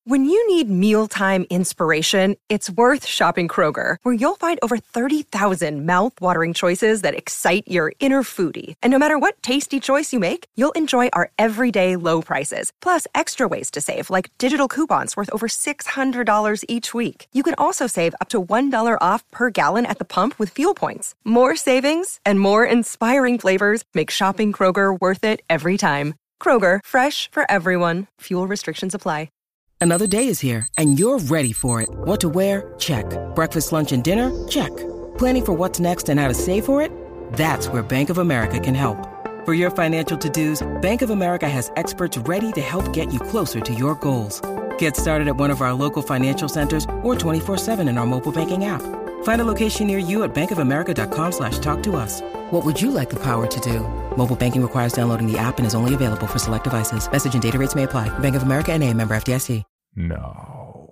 When you need mealtime inspiration, it's worth shopping Kroger, where you'll find over 30,000 mouth-watering choices that excite your inner foodie. And no matter what tasty choice you make, you'll enjoy our everyday low prices, plus extra ways to save, like digital coupons worth over $600 each week. You can also save up to $1 off per gallon at the pump with fuel points. More savings and more inspiring flavors make shopping Kroger worth it every time. Kroger, fresh for everyone. Fuel restrictions apply. Another day is here, and you're ready for it. What to wear? Check. Breakfast, lunch, and dinner? Check. Planning for what's next and how to save for it? That's where Bank of America can help. For your financial to-dos, Bank of America has experts ready to help get you closer to your goals. Get started at one of our local financial centers or 24/7 in our mobile banking app. Find a location near you at bankofamerica.com/talktous. What would you like the power to do? Mobile banking requires downloading the app and is only available for select devices. Message and data rates may apply. Bank of America N.A., member FDIC. No.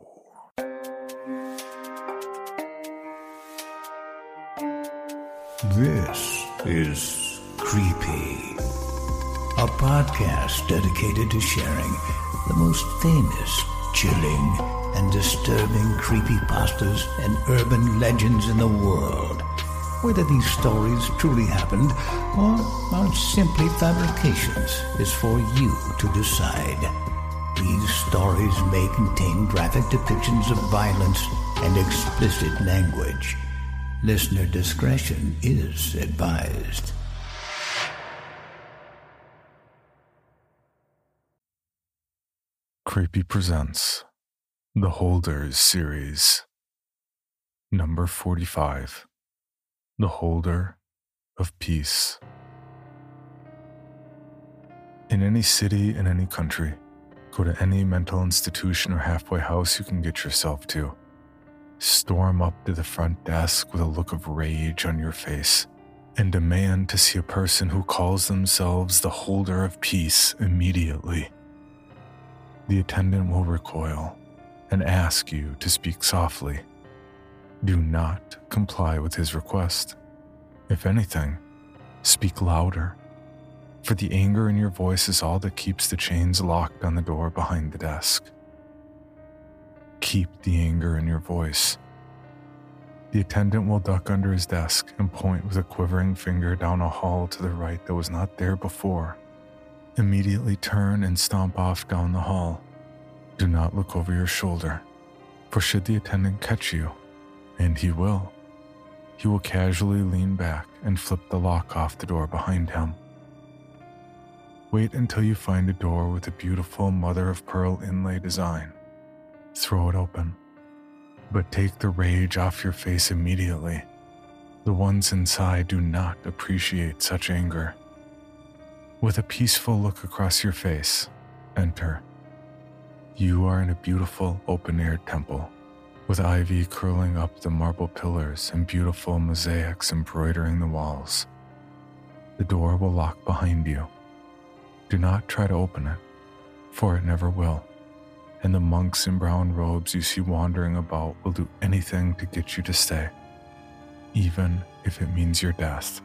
This is Creepy, a podcast dedicated to sharing the most famous, chilling, and disturbing creepypastas and urban legends in the world. Whether these stories truly happened or are simply fabrications is for you to decide. These stories may contain graphic depictions of violence and explicit language. Listener discretion is advised. Creepy presents The Holders series. Number 45. The Holder of Peace. In any city, in any country, go to any mental institution or halfway house you can get yourself to. Storm up to the front desk with a look of rage on your face and demand to see a person who calls themselves the Holder of Peace immediately. The attendant will recoil and ask you to speak softly. Do not comply with his request. If anything, speak louder, for the anger in your voice is all that keeps the chains locked on the door behind the desk. Keep the anger in your voice. The attendant will duck under his desk and point with a quivering finger down a hall to the right that was not there before. Immediately turn and stomp off down the hall. Do not look over your shoulder, for should the attendant catch you, and he will casually lean back and flip the lock off the door behind him. Wait until you find a door with a beautiful mother-of-pearl inlay design. Throw it open, but take the rage off your face immediately. The ones inside do not appreciate such anger. With a peaceful look across your face, enter. You are in a beautiful open-air temple, with ivy curling up the marble pillars and beautiful mosaics embroidering the walls. The door will lock behind you. Do not try to open it, for it never will, and the monks in brown robes you see wandering about will do anything to get you to stay, even if it means your death.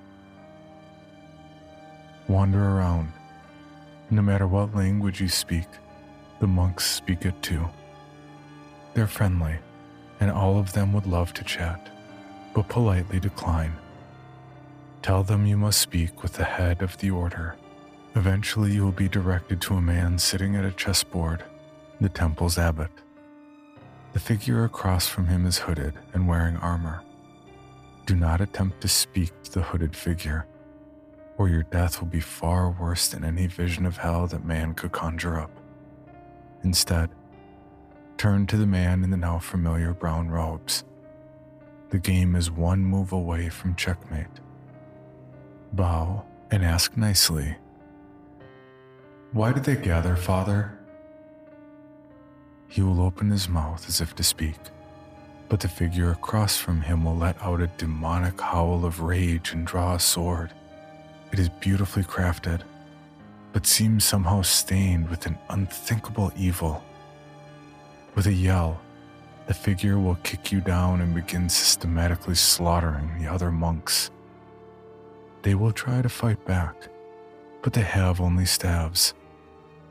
Wander around. No matter what language you speak, the monks speak it too. They're friendly, and all of them would love to chat, but politely decline. Tell them you must speak with the head of the order. Eventually you will be directed to a man sitting at a chessboard, the temple's abbot. The figure across from him is hooded and wearing armor. Do not attempt to speak to the hooded figure, or your death will be far worse than any vision of hell that man could conjure up. Instead, turn to the man in the now familiar brown robes. The game is one move away from checkmate. Bow and ask nicely, "Why did they gather, Father?" He will open his mouth as if to speak, but the figure across from him will let out a demonic howl of rage and draw a sword. It is beautifully crafted, but seems somehow stained with an unthinkable evil. With a yell, the figure will kick you down and begin systematically slaughtering the other monks. They will try to fight back, but they have only staves.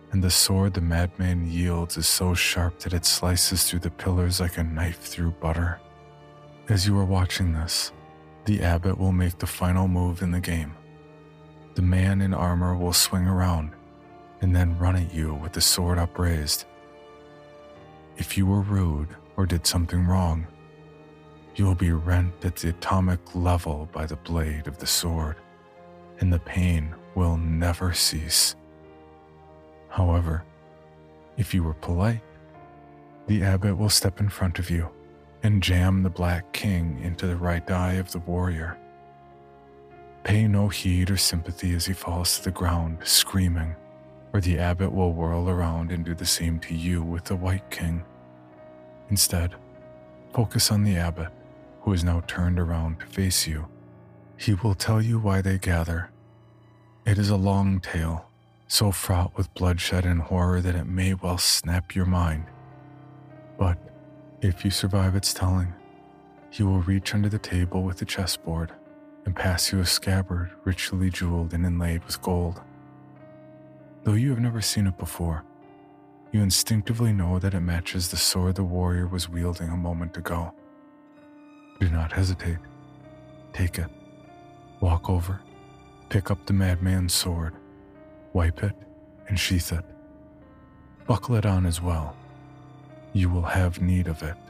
and the sword the madman yields is so sharp that it slices through the pillars like a knife through butter. As you are watching this, the abbot will make the final move in the game. The man in armor will swing around and then run at you with the sword upraised. If you were rude or did something wrong, you will be rent at the atomic level by the blade of the sword, and the pain will never cease. However, if you were polite, the abbot will step in front of you and jam the Black King into the right eye of the warrior. Pay no heed or sympathy as he falls to the ground, screaming, or the abbot will whirl around and do the same to you with the White King. Instead, focus on the abbot, who is now turned around to face you. He will tell you why they gather. It is a long tale, so fraught with bloodshed and horror that it may well snap your mind. But if you survive its telling, he will reach under the table with the chessboard and pass you a scabbard richly jeweled and inlaid with gold. Though you have never seen it before, you instinctively know that it matches the sword the warrior was wielding a moment ago. Do not hesitate. Take it. Walk over. Pick up the madman's sword. Wipe it and sheath it. Buckle it on as well. You will have need of it.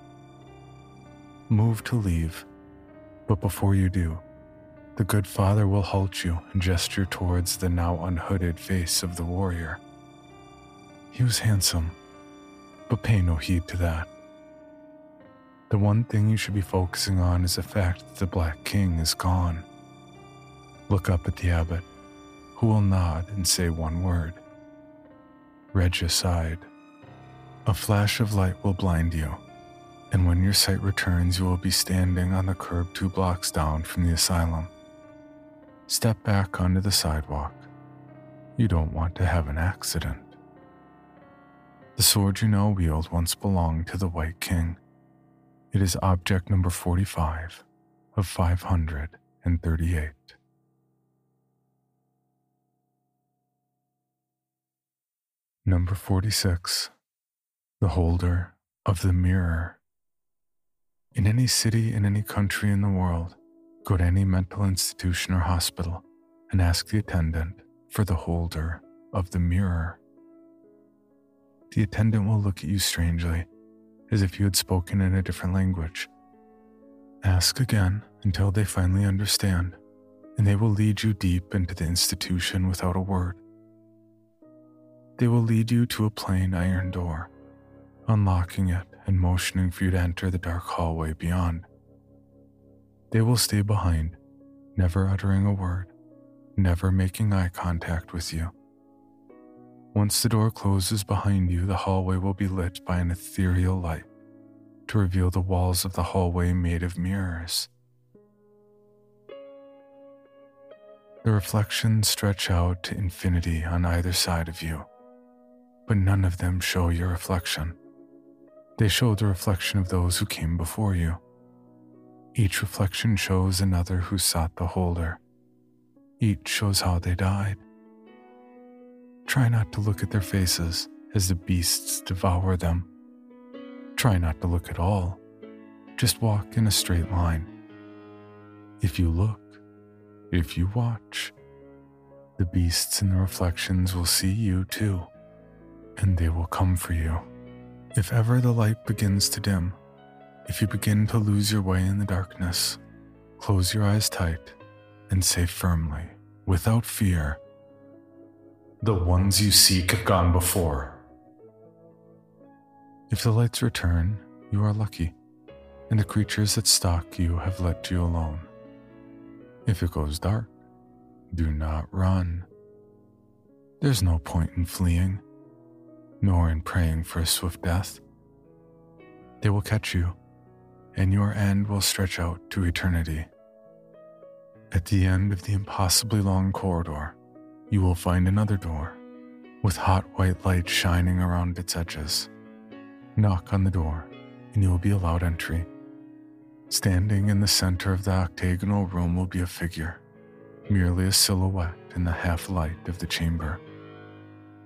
Move to leave, but before you do, the good father will halt you and gesture towards the now unhooded face of the warrior. He was handsome, but pay no heed to that. The one thing you should be focusing on is the fact that the Black King is gone. Look up at the abbot, who will nod and say one word. Regicide. A flash of light will blind you, and when your sight returns, you will be standing on the curb 2 blocks down from the asylum. Step back onto the sidewalk. You don't want to have an accident. The sword you now wield once belonged to the White King. It is object number 45 of 538. Number 46. The holder of the mirror. In any city, in any country in the world, go to any mental institution or hospital and ask the attendant for the holder of the mirror. The attendant will look at you strangely, as if you had spoken in a different language. Ask again until they finally understand, and they will lead you deep into the institution without a word. They will lead you to a plain iron door, unlocking it and motioning for you to enter the dark hallway beyond. They will stay behind, never uttering a word, never making eye contact with you. Once the door closes behind you, the hallway will be lit by an ethereal light to reveal the walls of the hallway made of mirrors. The reflections stretch out to infinity on either side of you, but none of them show your reflection. They show the reflection of those who came before you. Each reflection shows another who sought the holder. Each shows how they died. Try not to look at their faces as the beasts devour them. Try not to look at all. Just walk in a straight line. If you look, if you watch, the beasts in the reflections will see you too, and they will come for you. If ever the light begins to dim, if you begin to lose your way in the darkness, close your eyes tight and say firmly, without fear, "The ones you seek have gone before." If the lights return, you are lucky, and the creatures that stalk you have let you alone. If it goes dark, do not run. There's no point in fleeing, nor in praying for a swift death. They will catch you, and your end will stretch out to eternity. At the end of the impossibly long corridor, you will find another door, with hot white light shining around its edges. Knock on the door, and you will be allowed entry. Standing in the center of the octagonal room will be a figure, merely a silhouette in the half-light of the chamber.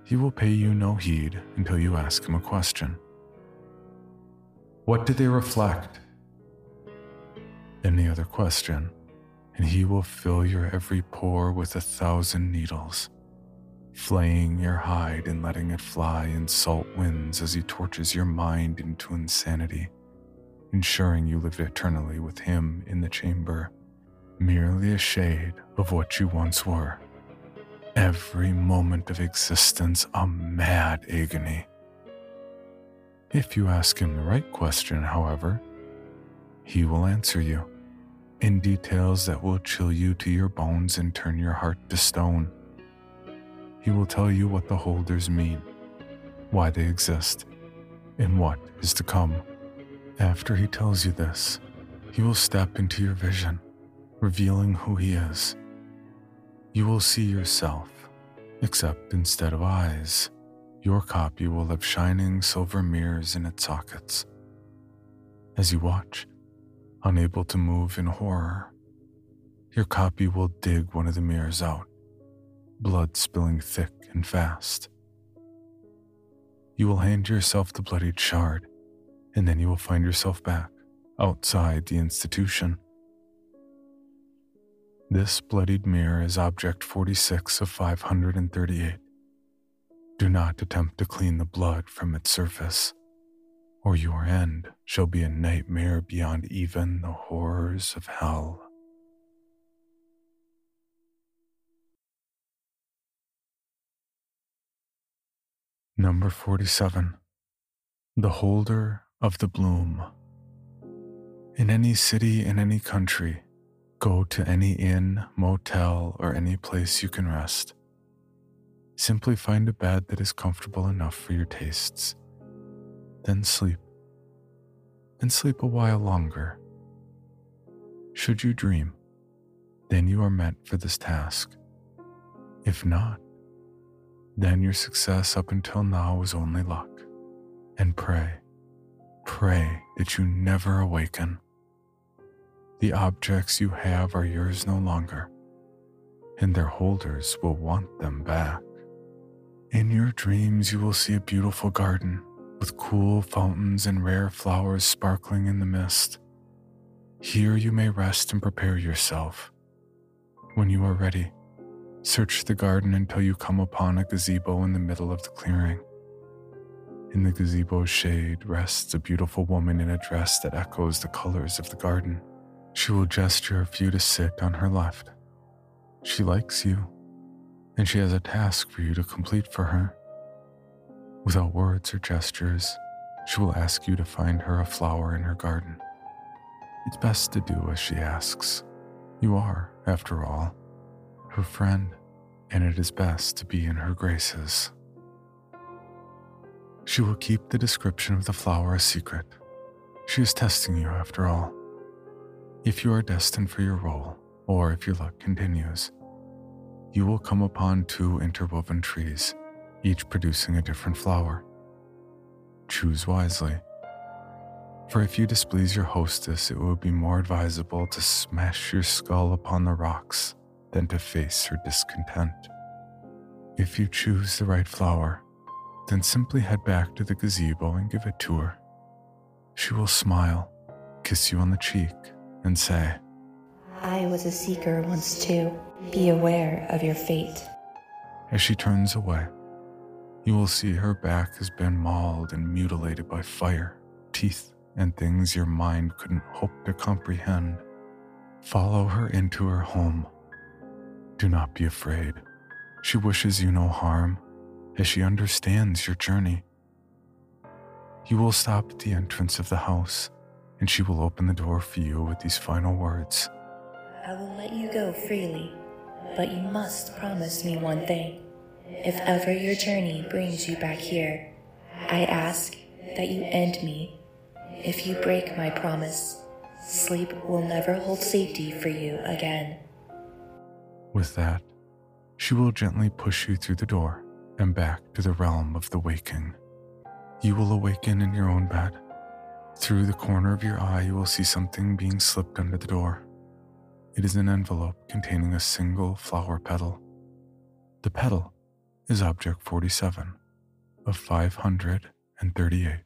He will pay you no heed until you ask him a question. What do they reflect? Any other question, and he will fill your every pore with 1,000 needles, flaying your hide and letting it fly in salt winds as he tortures your mind into insanity, ensuring you live eternally with him in the chamber, merely a shade of what you once were. Every moment of existence a mad agony. If you ask him the right question, however, he will answer you in details that will chill you to your bones and turn your heart to stone. He will tell you what the holders mean, why they exist, and what is to come. After he tells you this, he will step into your vision, revealing who he is. You will see yourself, except instead of eyes, your copy will have shining silver mirrors in its sockets. As you watch, unable to move in horror, your copy will dig one of the mirrors out, blood spilling thick and fast. You will hand yourself the bloodied shard, and then you will find yourself back outside the institution. This bloodied mirror is object 46 of 538. Do not attempt to clean the blood from its surface, or your end shall be a nightmare beyond even the horrors of hell. Number 47. The Holder of the Bloom. In any city, in any country, go to any inn, motel, or any place you can rest. Simply find a bed that is comfortable enough for your tastes. Then sleep. And sleep a while longer. Should you dream, then you are meant for this task. If not, then your success up until now was only luck. And pray that you never awaken. The objects you have are yours no longer, and their holders will want them back. In your dreams, you will see a beautiful garden with cool fountains and rare flowers sparkling in the mist. Here you may rest and prepare yourself. When you are ready, search the garden until you come upon a gazebo in the middle of the clearing. In the gazebo's shade rests a beautiful woman in a dress that echoes the colors of the garden. She will gesture for you to sit on her left. She likes you, and she has a task for you to complete for her. Without words or gestures, she will ask you to find her a flower in her garden. It's best to do as she asks. You are, after all, her friend, and it is best to be in her graces. She will keep the description of the flower a secret. She is testing you, after all. If you are destined for your role, or if your luck continues, you will come upon 2 interwoven trees, each producing a different flower. Choose wisely, for if you displease your hostess, it would be more advisable to smash your skull upon the rocks than to face her discontent. If you choose the right flower, then simply head back to the gazebo and give it to her. She will smile, kiss you on the cheek, and say, I was a seeker once too. Be aware of your fate. As she turns away, you will see her back has been mauled and mutilated by fire, teeth, and things your mind couldn't hope to comprehend. Follow her into her home. Do not be afraid. She wishes you no harm, as she understands your journey. You will stop at the entrance of the house, and she will open the door for you with these final words. I will let you go freely, but you must promise me one thing. If ever your journey brings you back here, I ask that you end me. If you break my promise, sleep will never hold safety for you again. With that, she will gently push you through the door and back to the realm of the waking. You will awaken in your own bed. Through the corner of your eye, you will see something being slipped under the door. It is an envelope containing a single flower petal. The petal is Object 47 of 538.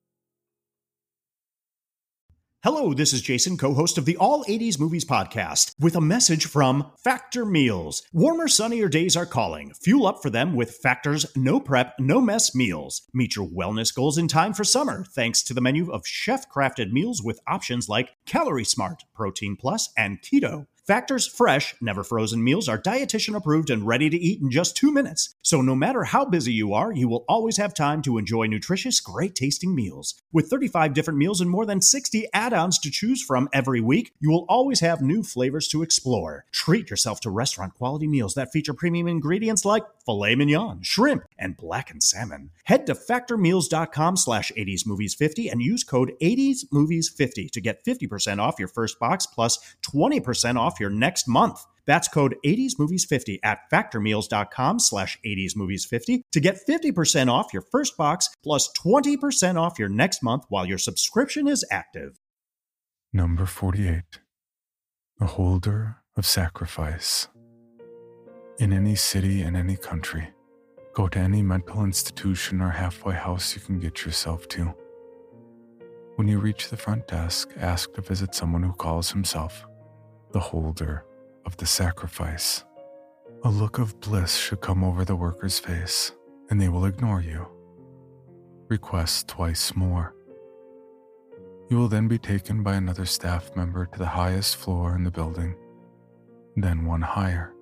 Hello, this is Jason, co-host of the All 80s Movies podcast, with a message from Factor Meals. Warmer, sunnier days are calling. Fuel up for them with Factor's no prep, no mess meals. Meet your wellness goals in time for summer, thanks to the menu of chef-crafted meals with options like Calorie Smart, Protein Plus, and Keto. Factor's fresh, never frozen meals are dietitian approved and ready to eat in just 2 minutes. So no matter how busy you are, you will always have time to enjoy nutritious, great tasting meals. With 35 different meals and more than 60 add-ons to choose from every week, you will always have new flavors to explore. Treat yourself to restaurant quality meals that feature premium ingredients like filet mignon, shrimp, and blackened salmon. Head to factormeals.com/80smovies50 and use code 80smovies50 to get 50% off your first box plus 20% off your next month. That's code 80smovies50 at factormeals.com/80smovies50 to get 50% off your first box plus 20% off your next month while your subscription is active. Number 48. The Holder of Sacrifice. In any city in any country, go to any mental institution or halfway house you can get yourself to. When you reach the front desk, ask to visit someone who calls himself the Holder of the Sacrifice. A look of bliss should come over the worker's face, and they will ignore you. Request twice more. You will then be taken by another staff member to the highest floor in the building, then one higher.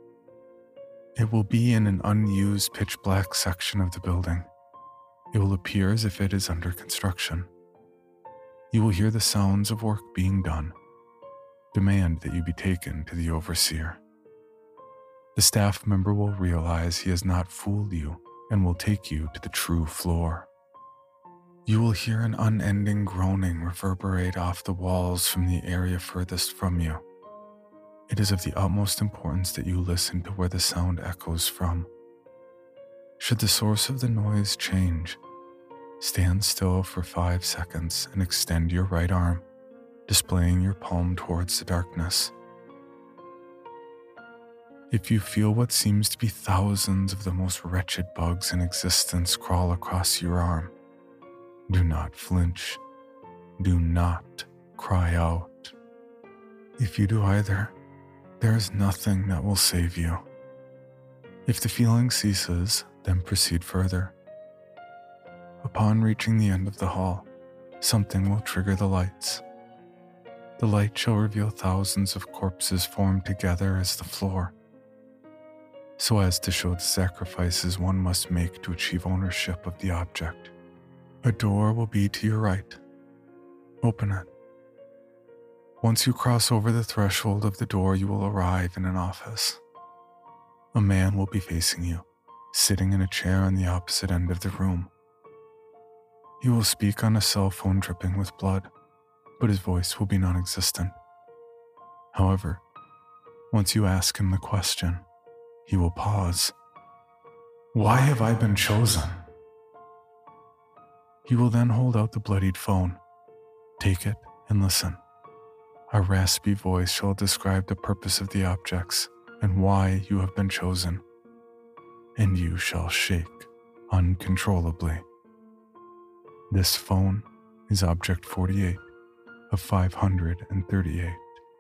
It will be in an unused pitch-black section of the building. It will appear as if it is under construction. You will hear the sounds of work being done. Demand that you be taken to the overseer. The staff member will realize he has not fooled you and will take you to the true floor. You will hear an unending groaning reverberate off the walls from the area furthest from you. It is of the utmost importance that you listen to where the sound echoes from. Should the source of the noise change, stand still for 5 seconds and extend your right arm, displaying your palm towards the darkness. If you feel what seems to be thousands of the most wretched bugs in existence crawl across your arm, do not flinch. Do not cry out. If you do either, there is nothing that will save you. If the feeling ceases, then proceed further. Upon reaching the end of the hall, something will trigger the lights. The light shall reveal thousands of corpses formed together as the floor, so as to show the sacrifices one must make to achieve ownership of the object. A door will be to your right. Open it. Once you cross over the threshold of the door, you will arrive in an office. A man will be facing you, sitting in a chair on the opposite end of the room. He will speak on a cell phone dripping with blood, but his voice will be non-existent. However, once you ask him the question, he will pause. Why have I been chosen? He will then hold out the bloodied phone. Take it and listen. A raspy voice shall describe the purpose of the objects and why you have been chosen, and you shall shake uncontrollably. This phone is Object 48 of 538.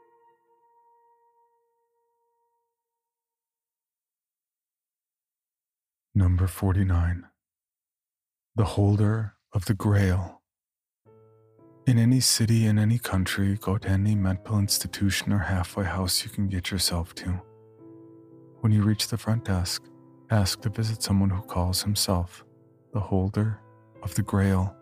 Number 49. The Holder of the Grail. In any city, in any country, go to any mental institution or halfway house you can get yourself to. When you reach the front desk, ask to visit someone who calls himself the Holder of the Grail.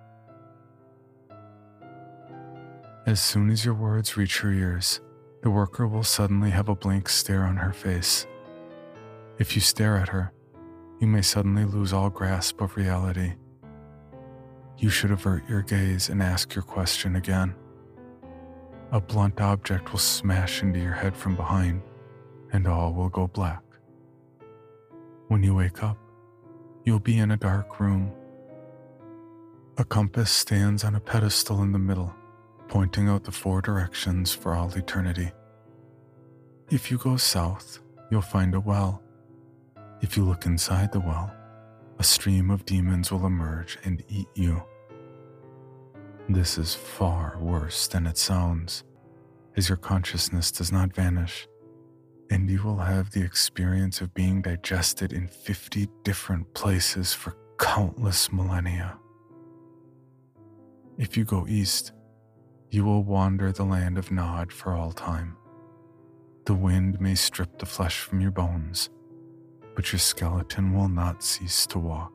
As soon as your words reach her ears, the worker will suddenly have a blank stare on her face. If you stare at her, you may suddenly lose all grasp of reality. You should avert your gaze and ask your question again. A blunt object will smash into your head from behind, and all will go black. When you wake up, you'll be in a dark room. A compass stands on a pedestal in the middle, pointing out the 4 directions for all eternity. If you go south, you'll find a well. If you look inside the well, a stream of demons will emerge and eat you. This is far worse than it sounds, as your consciousness does not vanish, and you will have the experience of being digested in 50 different places for countless millennia. If you go east, you will wander the land of Nod for all time. The wind may strip the flesh from your bones, but your skeleton will not cease to walk.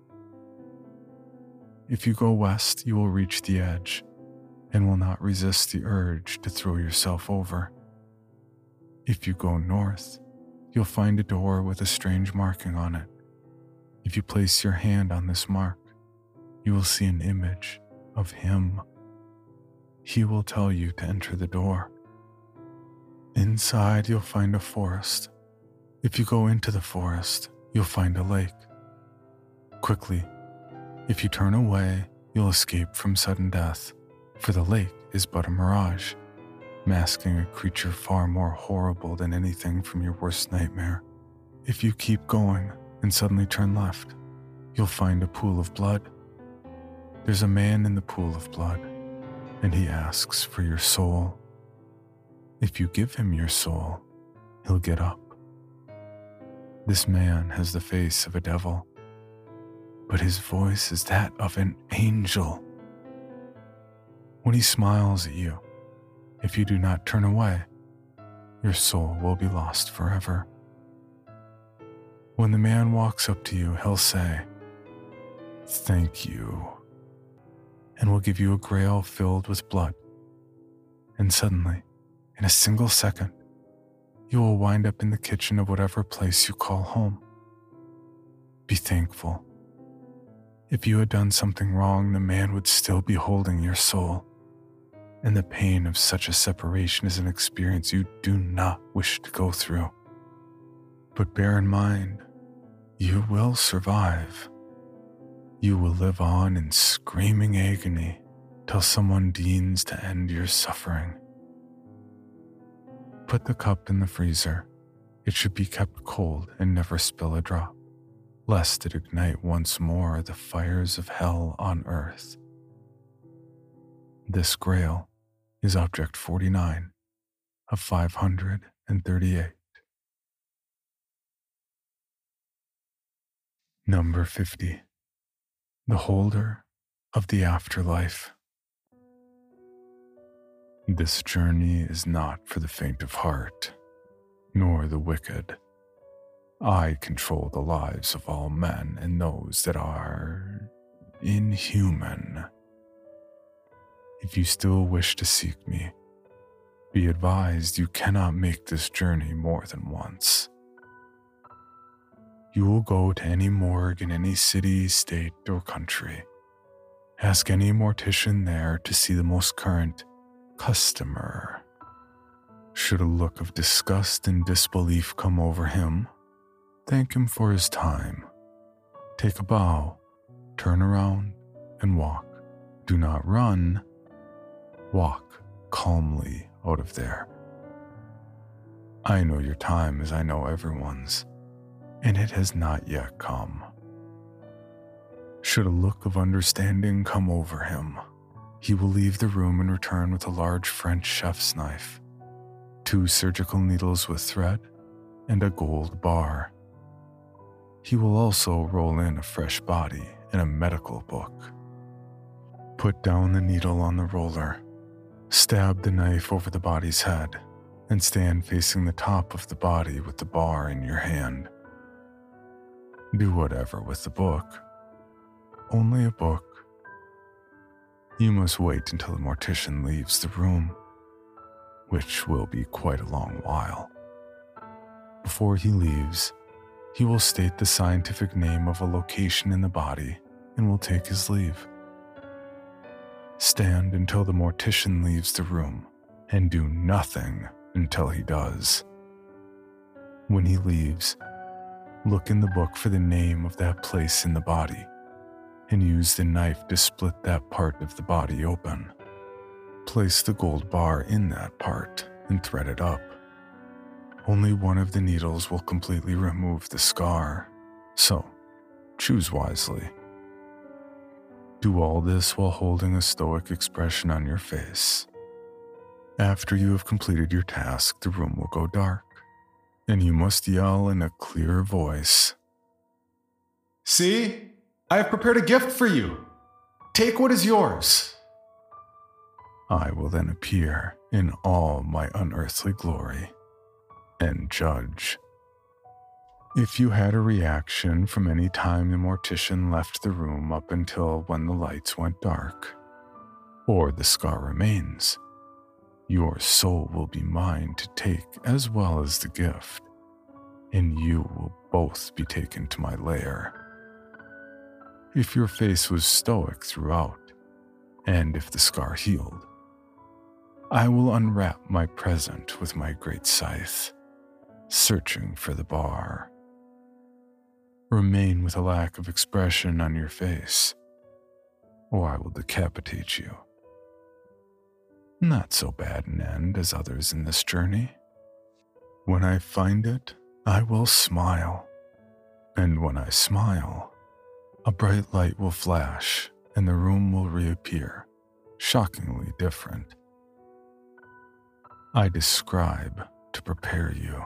If you go west, you will reach the edge and will not resist the urge to throw yourself over. If you go north, you'll find a door with a strange marking on it. If you place your hand on this mark, you will see an image of him. He will tell you to enter the door. Inside, you'll find a forest. If you go into the forest, you'll find a lake. Quickly, if you turn away, you'll escape from sudden death, for the lake is but a mirage, masking a creature far more horrible than anything from your worst nightmare. If you keep going and suddenly turn left, you'll find a pool of blood. There's a man in the pool of blood, and he asks for your soul. If you give him your soul, he'll get up. This man has the face of a devil, but his voice is that of an angel. When he smiles at you, if you do not turn away, your soul will be lost forever. When the man walks up to you, he'll say, "Thank you," and will give you a grail filled with blood. And suddenly, in a single second, you will wind up in the kitchen of whatever place you call home. Be thankful. If you had done something wrong, the man would still be holding your soul, and the pain of such a separation is an experience you do not wish to go through. But bear in mind, you will survive. You will live on in screaming agony till someone deigns to end your suffering. Put the cup in the freezer. It should be kept cold and never spill a drop, lest it ignite once more the fires of hell on earth. This grail is object 49 of 538. Number 50. The holder of the afterlife. This journey is not for the faint of heart, nor the wicked. I control the lives of all men and those that are inhuman. If you still wish to seek me, be advised you cannot make this journey more than once. You will go to any morgue in any city, state, or country. Ask any mortician there to see the most current customer. Should a look of disgust and disbelief come over him, thank him for his time. Take a bow, turn around, and walk. Do not run. Walk calmly out of there. I know your time as I know everyone's, and it has not yet come. Should a look of understanding come over him, he will leave the room and return with a large French chef's knife, 2 surgical needles with thread, and a gold bar. He will also roll in a fresh body and a medical book. Put down the needle on the roller, stab the knife over the body's head, and stand facing the top of the body with the bar in your hand. Do whatever with the book. Only a book. You must wait until the mortician leaves the room, which will be quite a long while. Before he leaves, he will state the scientific name of a location in the body and will take his leave. Stand until the mortician leaves the room and do nothing until he does. When he leaves, look in the book for the name of that place in the body and use the knife to split that part of the body open. Place the gold bar in that part and thread it up. only one of the needles will completely remove the scar, so choose wisely. Do all this while holding a stoic expression on your face. After you have completed your task, the room will go dark, and you must yell in a clear voice, "See, I have prepared a gift for you. Take what is yours." I will then appear in all my unearthly glory and judge. If you had a reaction from any time the mortician left the room up until when the lights went dark, or the scar remains, your soul will be mine to take as well as the gift, and you will both be taken to my lair. If your face was stoic throughout, and if the scar healed, I will unwrap my present with my great scythe, searching for the bar. Remain with a lack of expression on your face, or I will decapitate you. Not so bad an end as others in this journey. When I find it, I will smile, and when I smile, a bright light will flash and the room will reappear, shockingly different. I describe to prepare you.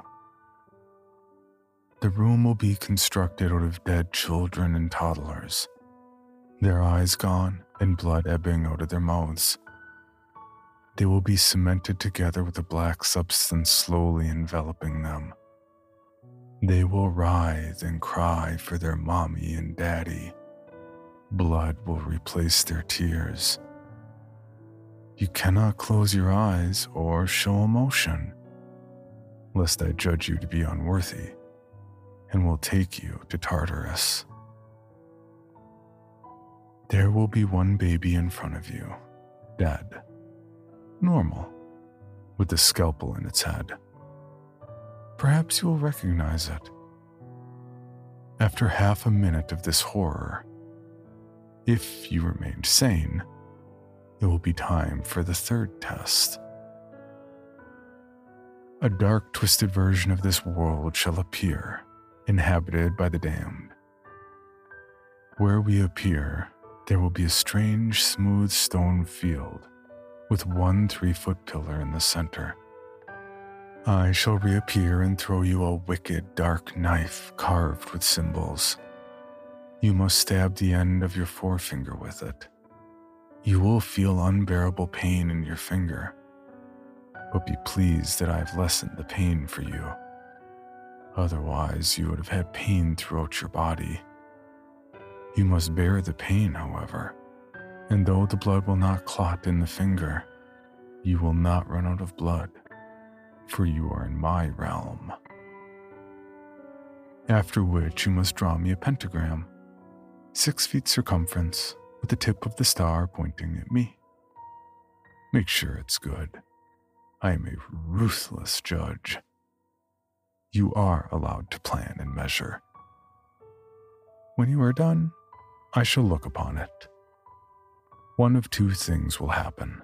The room will be constructed out of dead children and toddlers, their eyes gone and blood ebbing out of their mouths. They will be cemented together with a black substance slowly enveloping them. They will writhe and cry for their mommy and daddy. Blood will replace their tears. You cannot close your eyes or show emotion, lest I judge you to be unworthy and will take you to Tartarus. There will be one baby in front of you, dead, normal, with a scalpel in its head. Perhaps you will recognize it. After half a minute of this horror, if you remained sane, it will be time for the third test. A dark, twisted version of this world shall appear, inhabited by the damned. Where we appear, there will be a strange, smooth stone field with one 3-foot pillar in the center. I shall reappear and throw you a wicked, dark knife carved with symbols. You must stab the end of your forefinger with it. You will feel unbearable pain in your finger, but be pleased that I have lessened the pain for you. Otherwise, you would have had pain throughout your body. You must bear the pain, however, and though the blood will not clot in the finger, you will not run out of blood, for you are in my realm. After which you must draw me a pentagram, 6 feet circumference, with the tip of the star pointing at me. Make sure it's good. I am a ruthless judge. You are allowed to plan and measure. When you are done, I shall look upon it. One of 2 things will happen.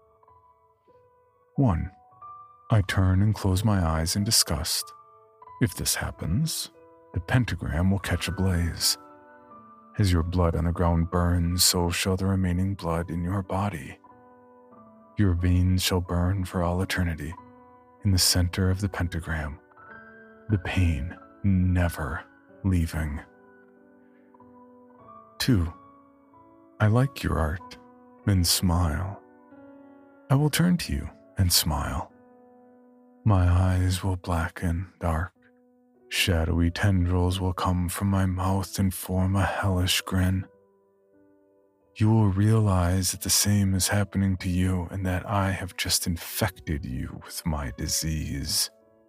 1, I turn and close my eyes in disgust. If this happens, the pentagram will catch ablaze. As your blood on the ground burns, so shall the remaining blood in your body. Your veins shall burn for all eternity in the center of the pentagram, the pain never leaving. 2, I like your art and smile. I will turn to you and smile. My eyes will blacken dark. Shadowy tendrils will come from my mouth and form a hellish grin. You will realize that the same is happening to you and that I have just infected you with my disease.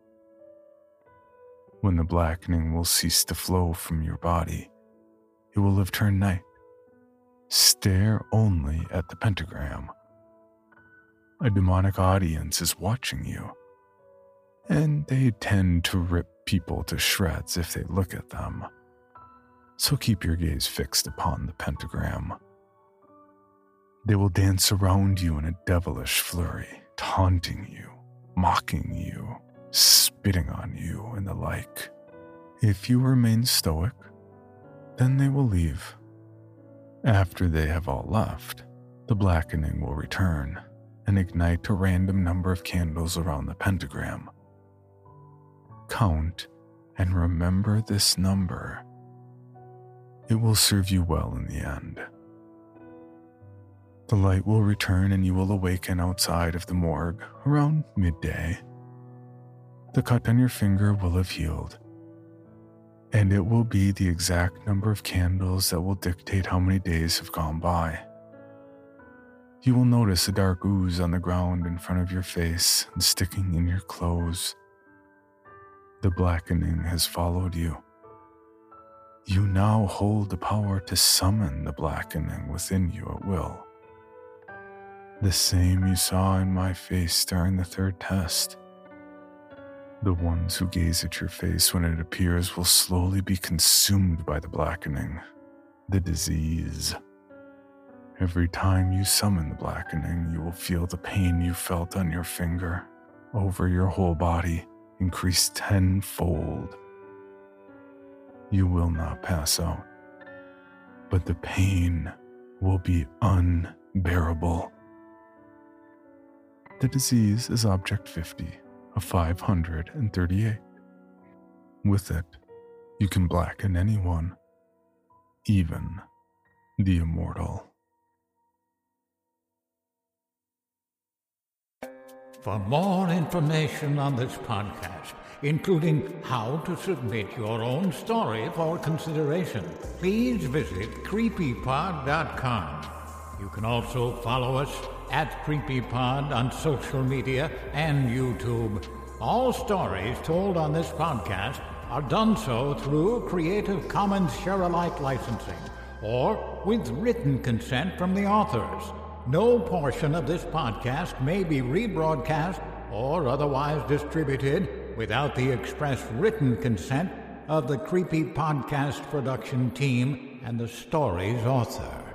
When the blackening will cease to flow from your body, it will have turned night. Stare only at the pentagram. A demonic audience is watching you, and they tend to rip people to shreds if they look at them. So keep your gaze fixed upon the pentagram. They will dance around you in a devilish flurry, taunting you, mocking you, spitting on you and the like. If you remain stoic, then they will leave. After they have all left, the blackening will return and ignite a random number of candles around the pentagram. Count and remember this number. It will serve you well in the end. The light will return and you will awaken outside of the morgue around midday. The cut on your finger will have healed, and it will be the exact number of candles that will dictate how many days have gone by. You will notice a dark ooze on the ground in front of your face and sticking in your clothes. The blackening has followed you. You now hold the power to summon the blackening within you at will. The same you saw in my face during the third test. The ones who gaze at your face when it appears will slowly be consumed by the blackening, the disease. Every time you summon the blackening, you will feel the pain you felt on your finger over your whole body increase tenfold. You will not pass out, but the pain will be unbearable. The disease is Object 50 of 538. With it, you can blacken anyone, even the immortal. For more information on this podcast, including how to submit your own story for consideration, please visit creepypod.com. You can also follow us at CreepyPod on social media and YouTube. All stories told on this podcast are done so through Creative Commons Share-alike licensing or with written consent from the authors. No portion of this podcast may be rebroadcast or otherwise distributed without the express written consent of the Creepy Podcast production team and the story's author.